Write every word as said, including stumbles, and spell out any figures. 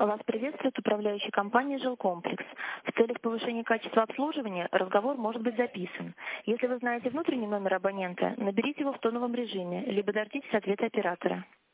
Вас приветствует управляющая компания «Жилкомплекс». В целях повышения качества обслуживания разговор может быть записан. Если вы знаете внутренний номер абонента, наберите его в тоновом режиме, либо дождитесь ответа оператора.